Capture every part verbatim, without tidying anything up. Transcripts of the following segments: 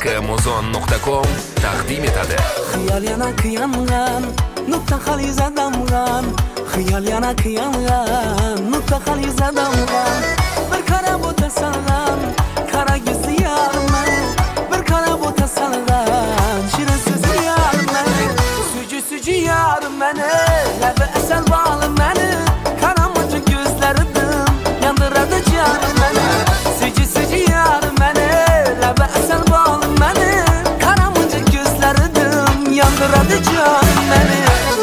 k muzon nuqta com taqdim etadi. Xiyol yana qiyangan, nuqta xaliza damgan. Xiyol yana qiyangan, nuqta xaliza damgan. Bir qarab o'tasan, qara yuzi yarman. Bir qarab o'tasan, shirin so'zi yarman. Suji suji yarim meni, labi asal bağlim meni. Qaramoqchi ko'zlaridim, yandıradi jonim meni. Suji suji yarim meni, labi asal bağlim meni. Qaramoqchi ko'zlaridim, yandıradi jonim meni.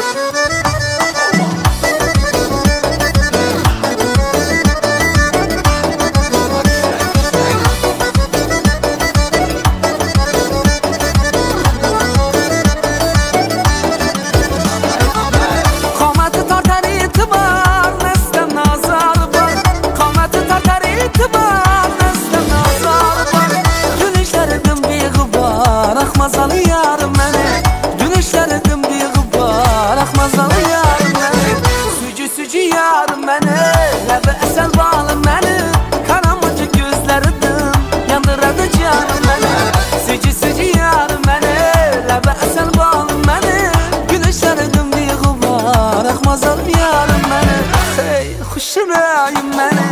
Mazalı yarım beni, gülüşlerim bir gıbar. Ah mazalı yarım beni, sücü sücü yarım beni. Lebe esel bağlım beni, karamoqchi gözleridim, yandırады canım beni. Sücü sücü yarım beni, lebe esel bağlım beni. Gülüşlerim bir gıbar. Ah mazalı yarım beni, hey hoşunayım beni.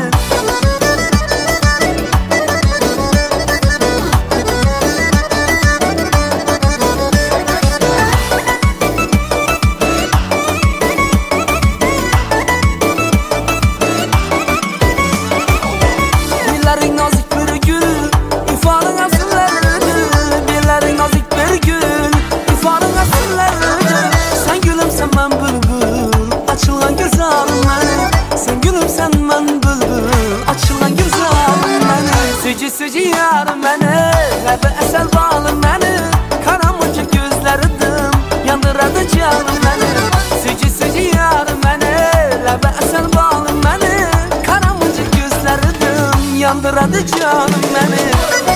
Açılan güzelim beni, sen gülümsen ben bülbül. Açılan güzelim beni, sücü sücü yarım beni. Lebe esel bağlım beni, karamoqchi gözleridim, yandırады canım beni. Sücü sücü yarım beni, lebe esel bağlım beni. Karamoqchi gözleridim, yandırады canım beni.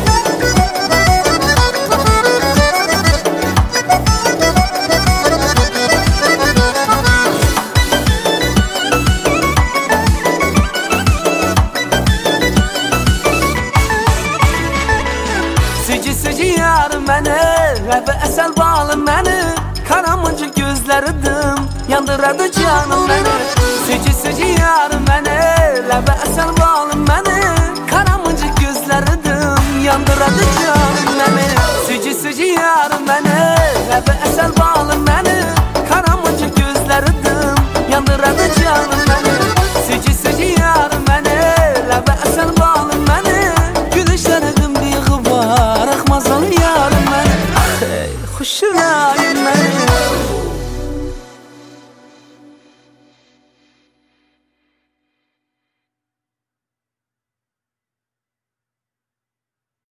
Sücü sücü yarım beni, lebe esel bağlım beni. Karamoqchi gözleridim, yandırады canım beni. Sücü sücü yarım beni, lebe esel bağlım beni. Karamoqchi gözleridim, yandırады canım beni. Sücü sücü yarım beni, lebe esel bağlım beni. Karamoqchi gözleridim, yandırады